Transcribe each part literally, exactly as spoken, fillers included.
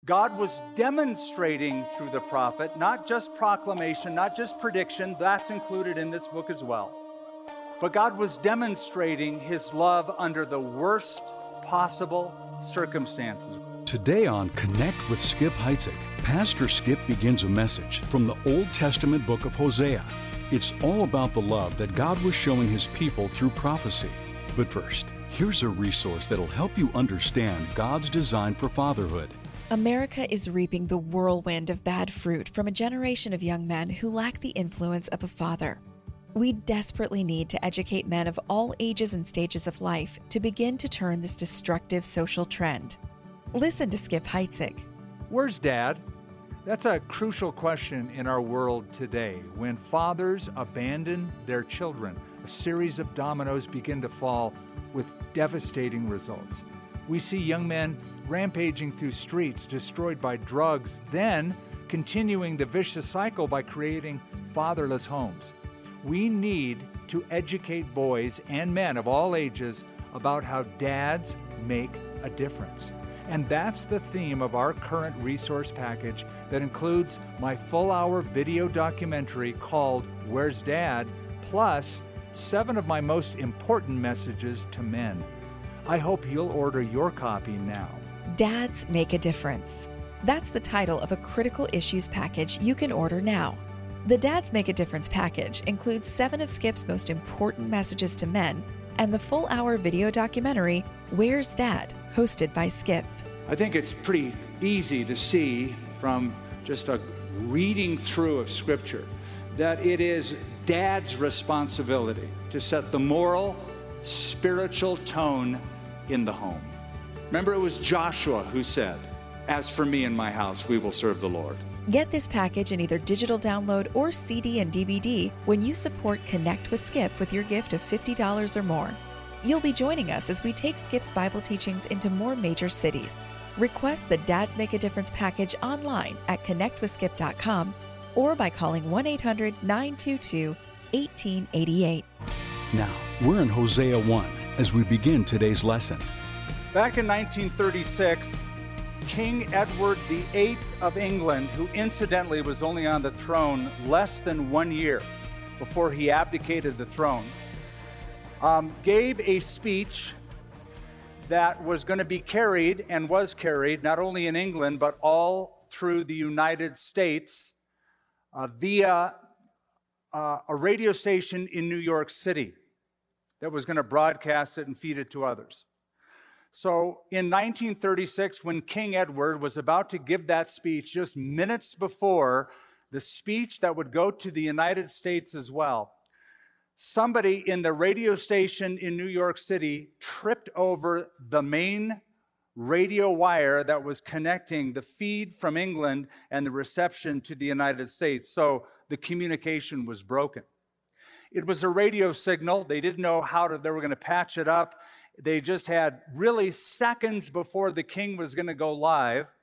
God was demonstrating through the prophet, not just proclamation, not just prediction, that's included in this book as well. But God was demonstrating his love under the worst possible circumstances. Today on Connect with Skip Heitzig, Pastor Skip begins a message from the Old Testament book of Hosea. It's all about the love that God was showing his people through prophecy. But first, here's a resource that'll help you understand God's design for fatherhood. America is reaping the whirlwind of bad fruit from a generation of young men who lack the influence of a father. We desperately need to educate men of all ages and stages of life to begin to turn this destructive social trend. Listen to Skip Heitzig. Where's Dad? That's a crucial question in our world today. When fathers abandon their children, a series of dominoes begin to fall with devastating results. We see young men rampaging through streets, destroyed by drugs, then continuing the vicious cycle by creating fatherless homes. We need to educate boys and men of all ages about how dads make a difference. And that's the theme of our current resource package that includes my full-hour video documentary called Where's Dad? Plus seven of my most important messages to men. I hope you'll order your copy now. Dads Make a Difference. That's the title of a critical issues package you can order now. The Dads Make a Difference package includes seven of Skip's most important messages to men and the full-hour video documentary, Where's Dad?, hosted by Skip. I think it's pretty easy to see from just a reading through of Scripture that it is Dad's responsibility to set the moral, spiritual tone in the home. Remember, it was Joshua who said, "As for me and my house, we will serve the Lord." Get this package in either digital download or C D and D V D when you support Connect with Skip with your gift of fifty dollars or more. You'll be joining us as we take Skip's Bible teachings into more major cities. Request the Dads Make a Difference package online at connect with skip dot com or by calling one eight hundred nine two two one eight eight eight. Now, we're in Hosea one as we begin today's lesson. Back in nineteen thirty-six, King Edward the Eighth of England, who incidentally was only on the throne less than one year before he abdicated the throne, um, gave a speech that was going to be carried and was carried not only in England but all through the United States uh, via uh, a radio station in New York City that was going to broadcast it and feed it to others. So in nineteen thirty-six, when King Edward was about to give that speech, just minutes before the speech that would go to the United States as well, somebody in the radio station in New York City tripped over the main radio wire that was connecting the feed from England and the reception to the United States. So the communication was broken. It was a radio signal. They didn't know how to, they were going to patch it up. They just had really seconds before the king was going to go live.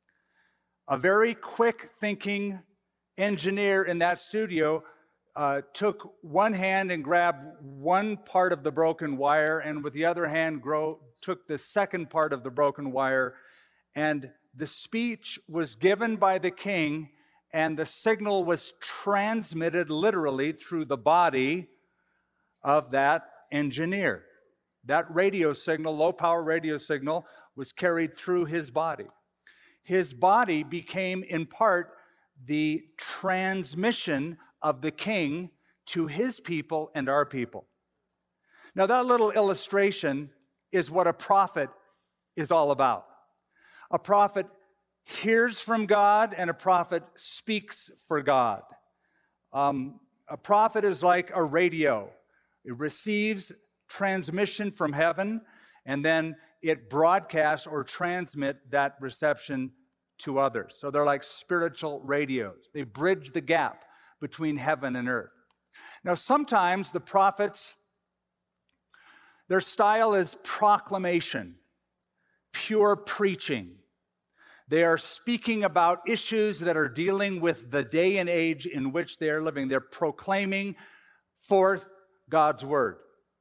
A very quick thinking engineer in that studio uh, took one hand and grabbed one part of the broken wire, and with the other hand grow, took the second part of the broken wire. And the speech was given by the king, and the signal was transmitted literally through the body of that engineer. That radio signal, low-power radio signal, was carried through his body. His body became, in part, the transmission of the king to his people and our people. Now, that little illustration is what a prophet is all about. A prophet hears from God, and a prophet speaks for God. Um, a prophet is like a radio. It receives transmission from heaven, and then it broadcasts or transmit that reception to others. So they're like spiritual radios. They bridge the gap between heaven and earth. Now, sometimes the prophets, their style is proclamation, pure preaching. They are speaking about issues that are dealing with the day and age in which they are living. They're proclaiming forth God's word.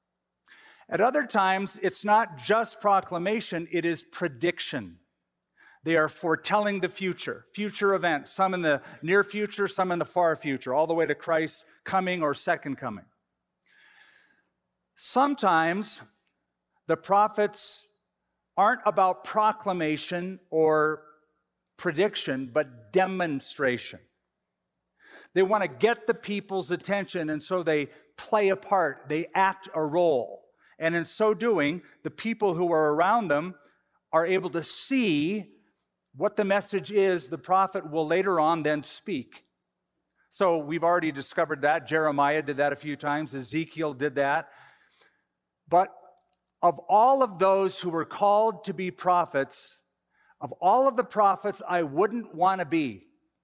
At other times, it's not just proclamation, it is prediction. They are foretelling the future, future events, some in the near future, some in the far future, all the way to Christ's coming or second coming. Sometimes the prophets aren't about proclamation or prediction, but demonstration. They want to get the people's attention, and so they play a part, they act a role. And in so doing, the people who are around them are able to see what the message is the prophet will later on then speak. So we've already discovered that. Jeremiah did that a few times. Ezekiel did that. But of all of those who were called to be prophets, of all of the prophets I wouldn't want to be,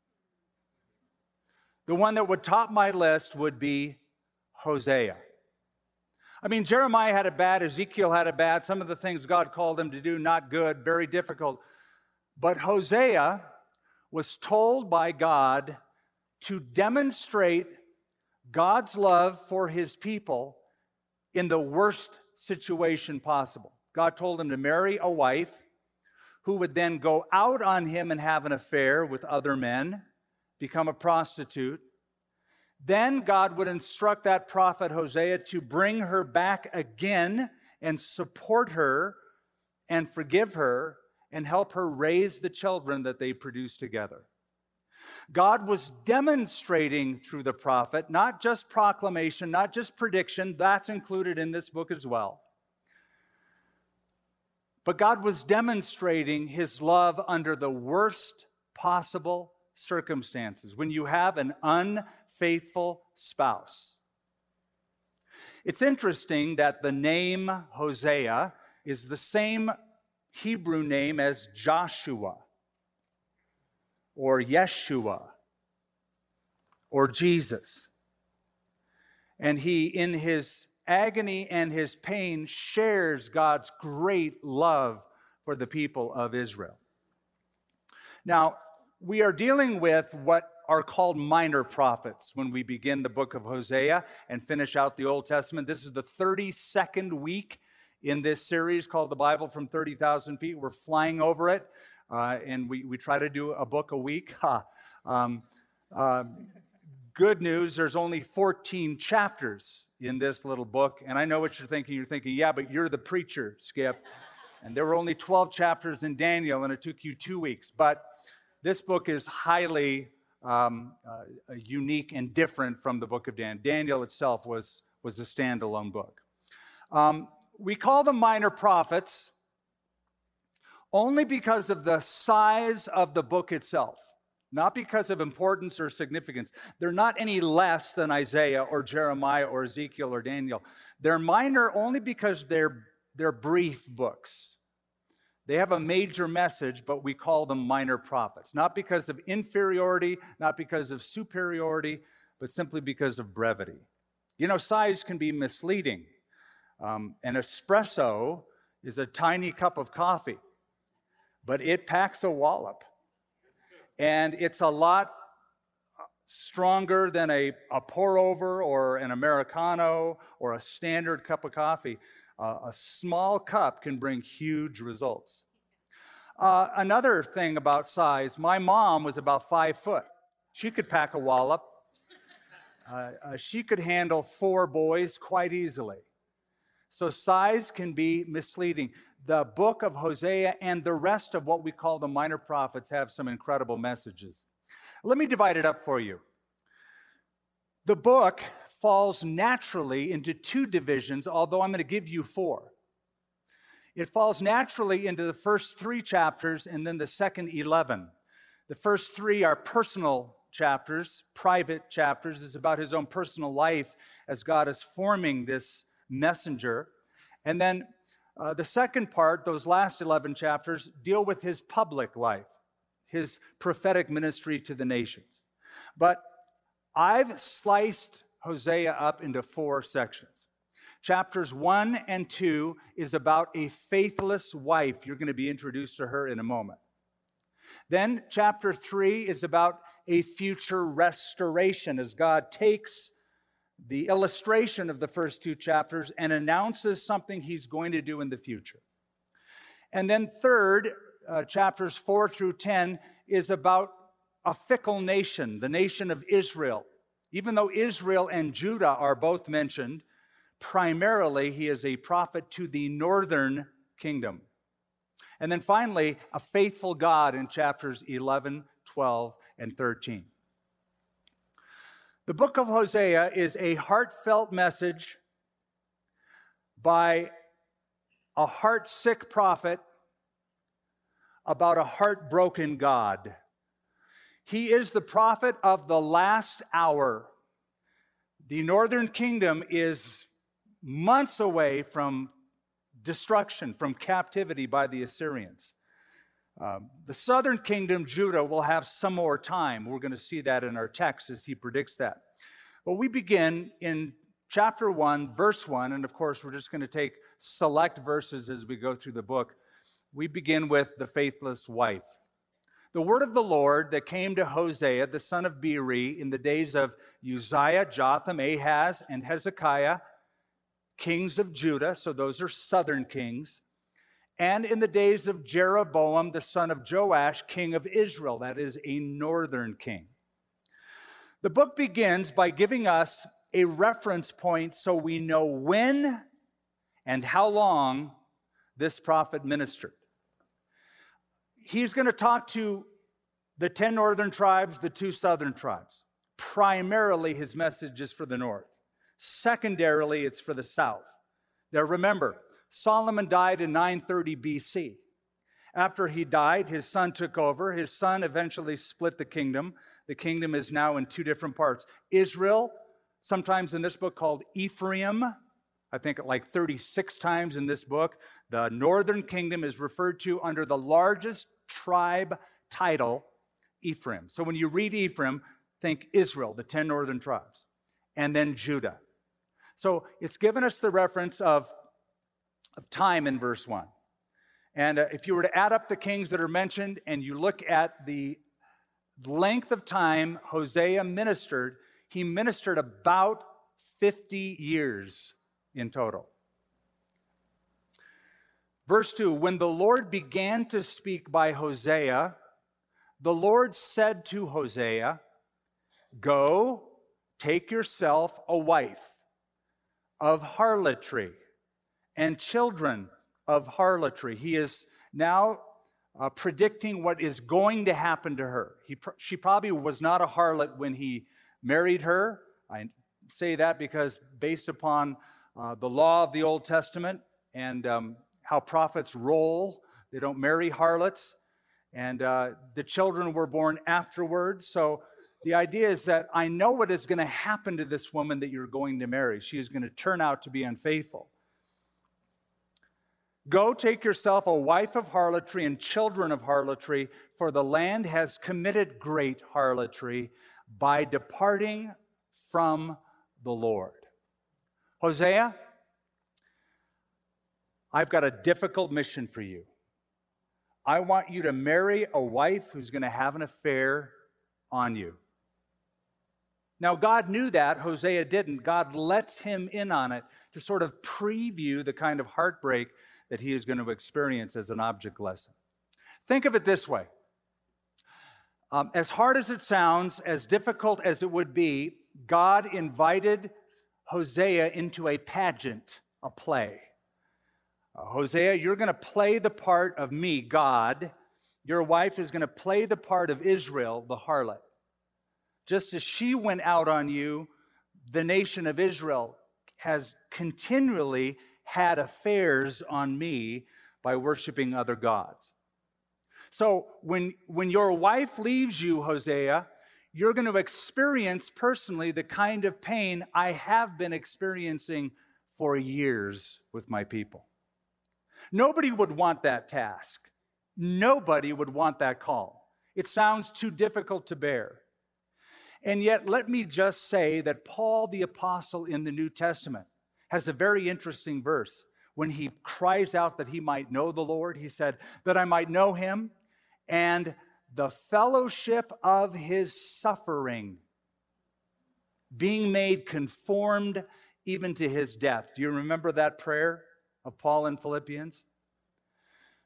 the one that would top my list would be Hosea. I mean, Jeremiah had it bad, Ezekiel had it bad, some of the things God called him to do, not good, very difficult. But Hosea was told by God to demonstrate God's love for his people in the worst situation possible. God told him to marry a wife who would then go out on him and have an affair with other men, become a prostitute. Then God would instruct that prophet Hosea to bring her back again and support her and forgive her and help her raise the children that they produce together. God was demonstrating through the prophet, not just proclamation, not just prediction, that's included in this book as well. But God was demonstrating his love under the worst possible circumstances, when you have an unfaithful spouse. It's interesting that the name Hosea is the same Hebrew name as Joshua or Yeshua or Jesus. And he, in his agony and his pain, shares God's great love for the people of Israel. Now, we are dealing with what are called minor prophets when we begin the book of Hosea and finish out the Old Testament. This is the thirty-second week in this series called The Bible from thirty thousand feet. We're flying over it, uh, and we, we try to do a book a week. Ha. Um, uh, good news, there's only fourteen chapters in this little book, and I know what you're thinking. You're thinking, yeah, but you're the preacher, Skip. And there were only twelve chapters in Daniel, and it took you two weeks. But this book is highly um, uh, unique and different from the book of Daniel. Daniel itself was, was a standalone book. Um, we call them minor prophets only because of the size of the book itself, not because of importance or significance. They're not any less than Isaiah or Jeremiah or Ezekiel or Daniel. They're minor only because they're, they're brief books. They have a major message, but we call them minor prophets. Not because of inferiority, not because of superiority, but simply because of brevity. You know, size can be misleading. Um, an espresso is a tiny cup of coffee, but it packs a wallop. And it's a lot stronger than a, a pour-over or an Americano or a standard cup of coffee. Uh, a small cup can bring huge results. Uh, another thing about size, my mom was about five foot. She could pack a wallop. Uh, uh, she could handle four boys quite easily. So size can be misleading. The book of Hosea and the rest of what we call the minor prophets have some incredible messages. Let me divide it up for you. The book falls naturally into two divisions, although I'm going to give you four. It falls naturally into the first three chapters and then the second eleven. The first three are personal chapters, private chapters. It's about his own personal life as God is forming this messenger. And then uh, the second part, those last eleven chapters, deal with his public life, his prophetic ministry to the nations. But I've sliced Hosea up into four sections. Chapters one and two is about a faithless wife. You're going to be introduced to her in a moment. Then chapter three is about a future restoration as God takes the illustration of the first two chapters and announces something he's going to do in the future. And then third, uh, chapters four through ten is about a fickle nation, the nation of Israel. Even though Israel and Judah are both mentioned, primarily he is a prophet to the northern kingdom. And then finally, a faithful God in chapters eleven, twelve, and thirteen. The book of Hosea is a heartfelt message by a heart-sick prophet about a heartbroken God. He is the prophet of the last hour. The northern kingdom is months away from destruction, from captivity by the Assyrians. Um, the southern kingdom, Judah, will have some more time. We're going to see that in our text as he predicts that. But we begin in chapter one, verse one, and of course we're just going to take select verses as we go through the book. We begin with the faithless wife. The word of the Lord that came to Hosea, the son of Beeri, in the days of Uzziah, Jotham, Ahaz, and Hezekiah, kings of Judah, so those are southern kings, and in the days of Jeroboam, the son of Joash, king of Israel, that is a northern king. The book begins by giving us a reference point so we know when and how long this prophet ministered. He's going to talk to the ten northern tribes, the two southern tribes. Primarily, his message is for the north. Secondarily, it's for the south. Now remember, Solomon died in nine thirty B C. After he died, his son took over. His son eventually split the kingdom. The kingdom is now in two different parts. Israel, sometimes in this book called Ephraim, I think like thirty-six times in this book. The northern kingdom is referred to under the largest tribe title, Ephraim. So when you read Ephraim, think Israel, the ten northern tribes, and then Judah. So it's given us the reference of, of time in verse one. And uh, if you were to add up the kings that are mentioned and you look at the length of time Hosea ministered, he ministered about fifty years in total. Verse two, when the Lord began to speak by Hosea, the Lord said to Hosea, "Go, take yourself a wife of harlotry and children of harlotry." He is now uh, predicting what is going to happen to her. He, she probably was not a harlot when he married her. I say that because based upon uh, the law of the Old Testament and um, how prophets roll, they don't marry harlots. And uh, the children were born afterwards. So the idea is that I know what is going to happen to this woman that you're going to marry. She is going to turn out to be unfaithful. Go, take yourself a wife of harlotry and children of harlotry, for the land has committed great harlotry by departing from the Lord. Hosea, I've got a difficult mission for you. I want you to marry a wife who's going to have an affair on you. Now, God knew that. Hosea didn't. God lets him in on it to sort of preview the kind of heartbreak that he is going to experience as an object lesson. Think of it this way. Um, as hard as it sounds, as difficult as it would be, God invited Hosea into a pageant, a play. Uh, Hosea, you're going to play the part of me, God. Your wife is going to play the part of Israel, the harlot. Just as she went out on you, the nation of Israel has continually had affairs on me by worshiping other gods. So when, when your wife leaves you, Hosea, you're going to experience personally the kind of pain I have been experiencing for years with my people. Nobody would want that task. Nobody would want that call. It sounds too difficult to bear. And yet, let me just say that Paul the Apostle in the New Testament has a very interesting verse. When he cries out that he might know the Lord, he said, that I might know him and the fellowship of his suffering, being made conformed even to his death. Do you remember that prayer of Paul in Philippians?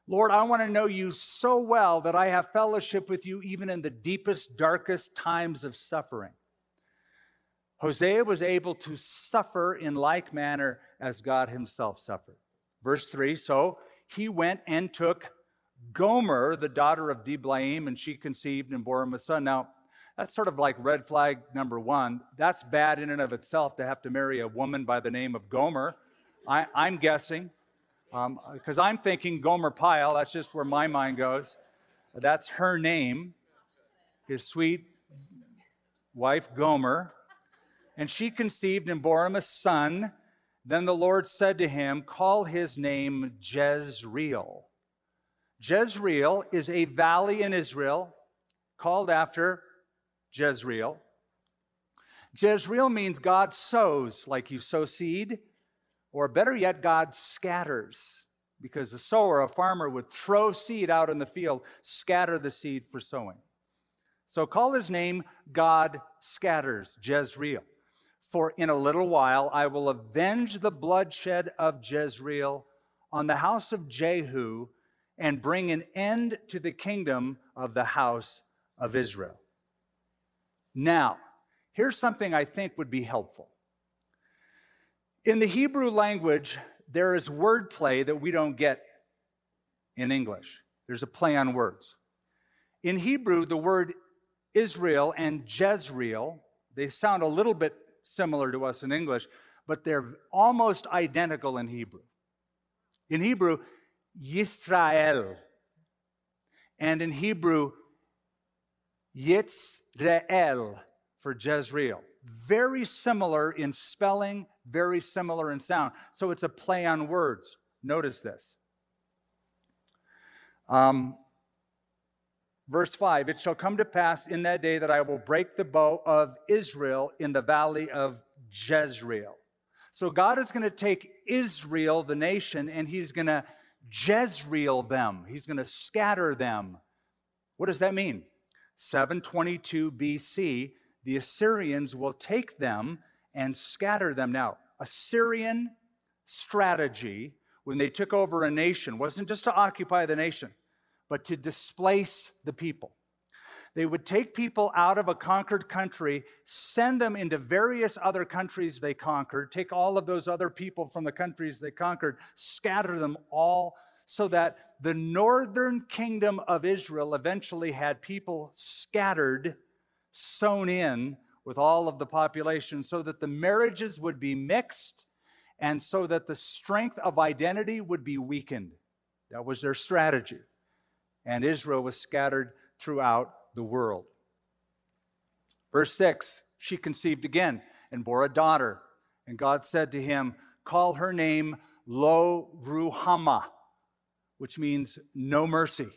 Lord, I want to know you so well that I have fellowship with you even in the deepest, darkest times of suffering. Hosea was able to suffer in like manner as God himself suffered. Verse three, so he went and took Gomer, the daughter of Diblaim, and she conceived and bore him a son. Now, that's sort of like red flag number one. That's bad in and of itself to have to marry a woman by the name of Gomer. I, I'm guessing, because um, I'm thinking Gomer Pyle. That's just where my mind goes. That's her name, his sweet wife Gomer. And she conceived and bore him a son. Then the Lord said to him, call his name Jezreel. Jezreel is a valley in Israel called after Jezreel. Jezreel means God sows, like you sow seed, or better yet, God scatters, because a sower, a farmer, would throw seed out in the field, scatter the seed for sowing. So call his name God scatters, Jezreel. For in a little while I will avenge the bloodshed of Jezreel on the house of Jehu and bring an end to the kingdom of the house of Israel. Now, here's something I think would be helpful. In the Hebrew language, there is wordplay that we don't get in English. There's a play on words. In Hebrew, the word Israel and Jezreel, they sound a little bit similar to us in English, but they're almost identical in Hebrew. In Hebrew, Yisrael, and in Hebrew, Yitzrael for Jezreel. Very similar in spelling, very similar in sound. So it's a play on words. Notice this. Um, Verse five, it shall come to pass in that day that I will break the bow of Israel in the valley of Jezreel. So God is going to take Israel, the nation, and he's going to Jezreel them. He's going to scatter them. What does that mean? seven twenty-two B C, the Assyrians will take them and scatter them. Now, Assyrian strategy, when they took over a nation, wasn't just to occupy the nation, but to displace the people. They would take people out of a conquered country, send them into various other countries they conquered, take all of those other people from the countries they conquered, scatter them all, so that the northern kingdom of Israel eventually had people scattered, sewn in with all of the population, so that the marriages would be mixed, and so that the strength of identity would be weakened. That was their strategy. And Israel was scattered throughout the world. Verse six, she conceived again and bore a daughter. And God said to him, call her name Lo Ruhamah, which means no mercy.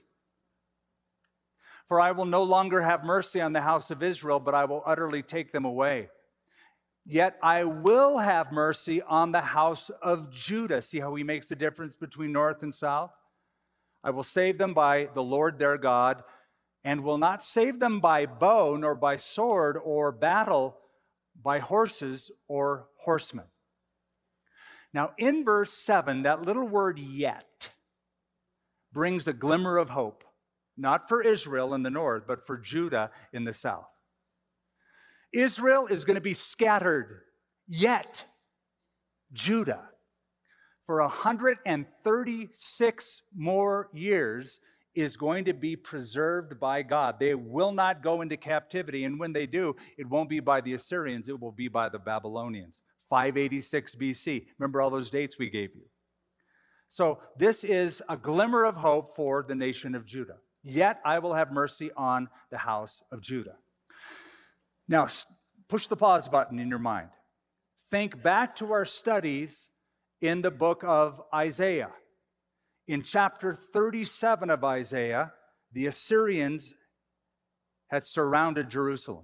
For I will no longer have mercy on the house of Israel, but I will utterly take them away. Yet I will have mercy on the house of Judah. See how he makes the difference between north and south? I will save them by the Lord their God, and will not save them by bow, nor by sword or battle, by horses or horsemen. Now, in verse seven, that little word yet brings a glimmer of hope, not for Israel in the north, but for Judah in the south. Israel is going to be scattered, yet Judah, for one hundred thirty-six more years, is going to be preserved by God. They will not go into captivity, and when they do, it won't be by the Assyrians, it will be by the Babylonians. five eighty-six B C. Remember all those dates we gave you? So this is a glimmer of hope for the nation of Judah. Yet I will have mercy on the house of Judah. Now, push the pause button in your mind. Think back to our studies in the book of Isaiah. In chapter thirty-seven of Isaiah, the Assyrians had surrounded Jerusalem.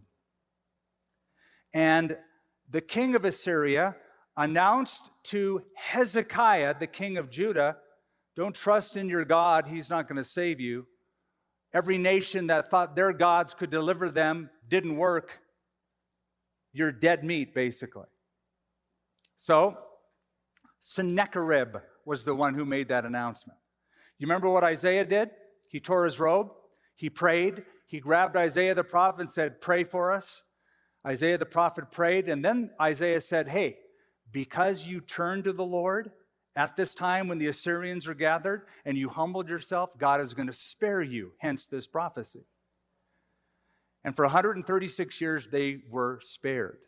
And the king of Assyria announced to Hezekiah, the king of Judah, don't trust in your God, he's not going to save you. Every nation that thought their gods could deliver them didn't work. You're dead meat, basically. So, Sennacherib was the one who made that announcement. You remember what Isaiah did? He tore his robe. He prayed. He grabbed Isaiah the prophet and said, pray for us. Isaiah the prophet prayed, and then Isaiah said, hey, because you turned to the Lord at this time when the Assyrians are gathered and you humbled yourself, God is going to spare you, hence this prophecy. And for one hundred thirty-six years, they were spared.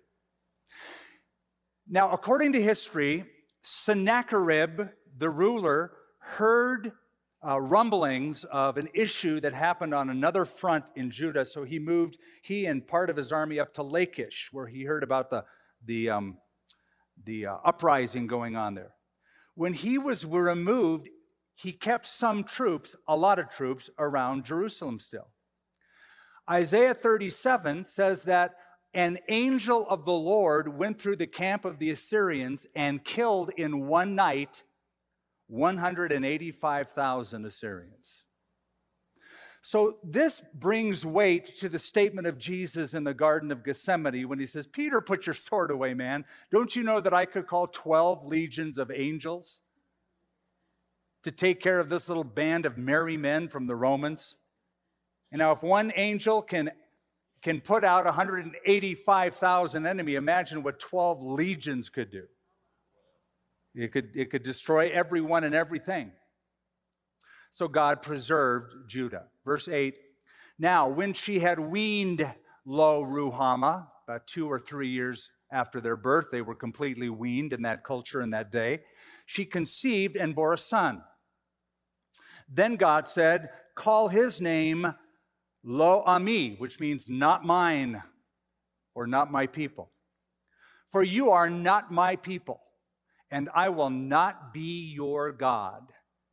Now, according to history, Sennacherib, the ruler, heard uh, rumblings of an issue that happened on another front in Judah. So he moved, he and part of his army up to Lachish, where he heard about the, the, um, the uh, uprising going on there. When he was removed, he kept some troops, a lot of troops, around Jerusalem still. Isaiah thirty-seven says that an angel of the Lord went through the camp of the Assyrians and killed in one night one hundred eighty-five thousand Assyrians. So this brings weight to the statement of Jesus in the Garden of Gethsemane when he says, Peter, put your sword away, man. Don't you know that I could call twelve legions of angels to take care of this little band of merry men from the Romans? And now if one angel can, can put out one hundred eighty-five thousand enemy, imagine what twelve legions could do. It could, it could destroy everyone and everything. So God preserved Judah. Verse eight, now when she had weaned Lo Ruhamah, about two or three years after their birth, they were completely weaned in that culture in that day, she conceived and bore a son. Then God said, call his name Lo Ami, which means not mine, or not my people. For you are not my people, and I will not be your God.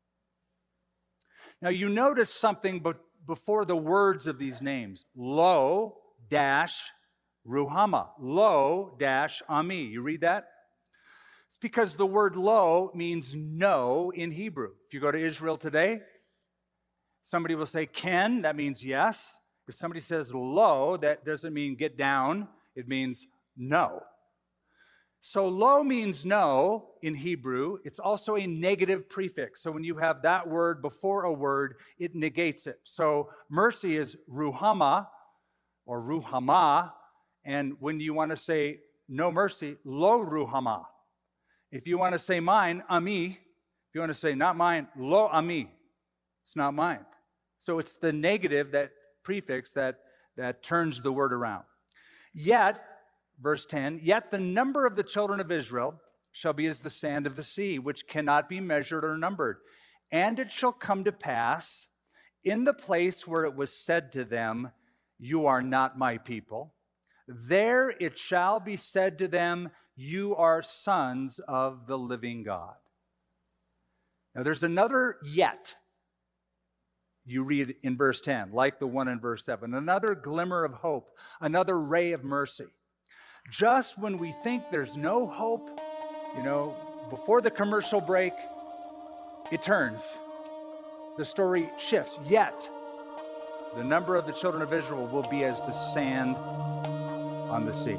Now you notice something before the words of these names. Lo dash Ruhamah. Lo dash Ami. You read that? It's because the word lo means no in Hebrew. If you go to Israel today, somebody will say ken, that means yes. If somebody says lo, that doesn't mean get down. It means no. So lo means no in Hebrew. It's also a negative prefix. So when you have that word before a word, it negates it. So mercy is Ruhamah or Ruhamah. And when you want to say no mercy, Lo Ruhamah. If you want to say mine, Ami. If you want to say not mine, Lo Ami. It's not mine. So it's the negative, that prefix that, that turns the word around. Yet, verse ten, yet the number of the children of Israel shall be as the sand of the sea, which cannot be measured or numbered. And it shall come to pass in the place where it was said to them, you are not my people, there it shall be said to them, you are sons of the living God. Now there's another yet you read in verse ten, like the one in verse seven, another glimmer of hope, another ray of mercy. Just when we think there's no hope, you know, before the commercial break, it turns. The story shifts. Yet, the number of the children of Israel will be as the sand on the sea.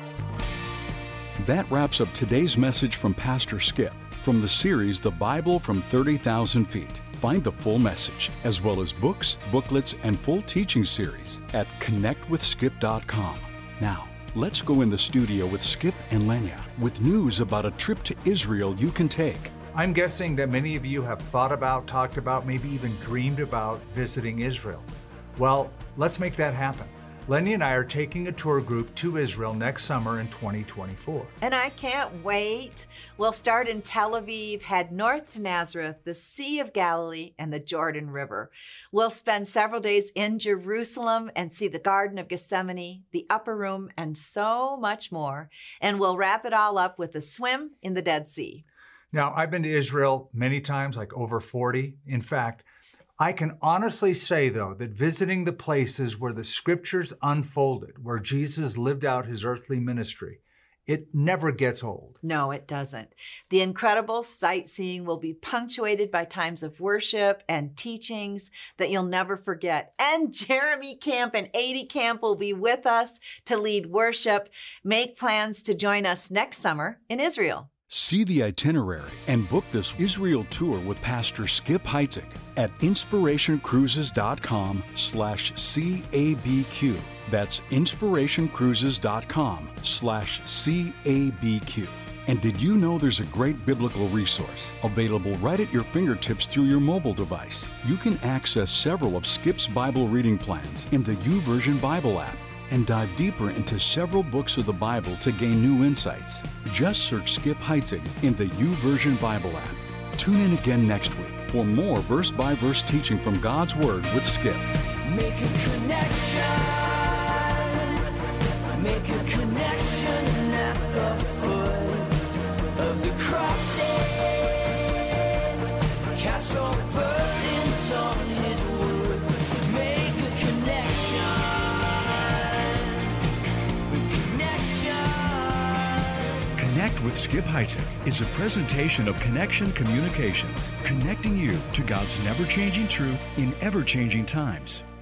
That wraps up today's message from Pastor Skip from the series The Bible from thirty thousand feet. Find the full message, as well as books, booklets, and full teaching series at connect with skip dot com. Now, let's go in the studio with Skip and Lenya with news about a trip to Israel you can take. I'm guessing that many of you have thought about, talked about, maybe even dreamed about visiting Israel. Well, let's make that happen. Lenny and I are taking a tour group to Israel next summer in twenty twenty-four. And I can't wait. We'll start in Tel Aviv, head north to Nazareth, the Sea of Galilee, and the Jordan River. We'll spend several days in Jerusalem and see the Garden of Gethsemane, the Upper Room, and so much more. And we'll wrap it all up with a swim in the Dead Sea. Now, I've been to Israel many times, like over forty. In fact, I can honestly say, though, that visiting the places where the scriptures unfolded, where Jesus lived out his earthly ministry, it never gets old. No, it doesn't. The incredible sightseeing will be punctuated by times of worship and teachings that you'll never forget. And Jeremy Camp and Adi Camp will be with us to lead worship. Make plans to join us next summer in Israel. See the itinerary and book this Israel tour with Pastor Skip Heitzig. at inspirationcruises.com slash CABQ. That's inspirationcruises.com slash CABQ. And did you know there's a great biblical resource available right at your fingertips through your mobile device? You can access several of Skip's Bible reading plans in the YouVersion Bible app and dive deeper into several books of the Bible to gain new insights. Just search Skip Heitzig in the YouVersion Bible app. Tune in again next week for more verse-by-verse teaching from God's Word with Skip. Make a connection. Make a connection at the foot of the cross. Cast all burdens on His wood. Make a connection. A connection. Connect with Skip Heitzig is a presentation of Connection Communications, connecting you to God's never-changing truth in ever-changing times.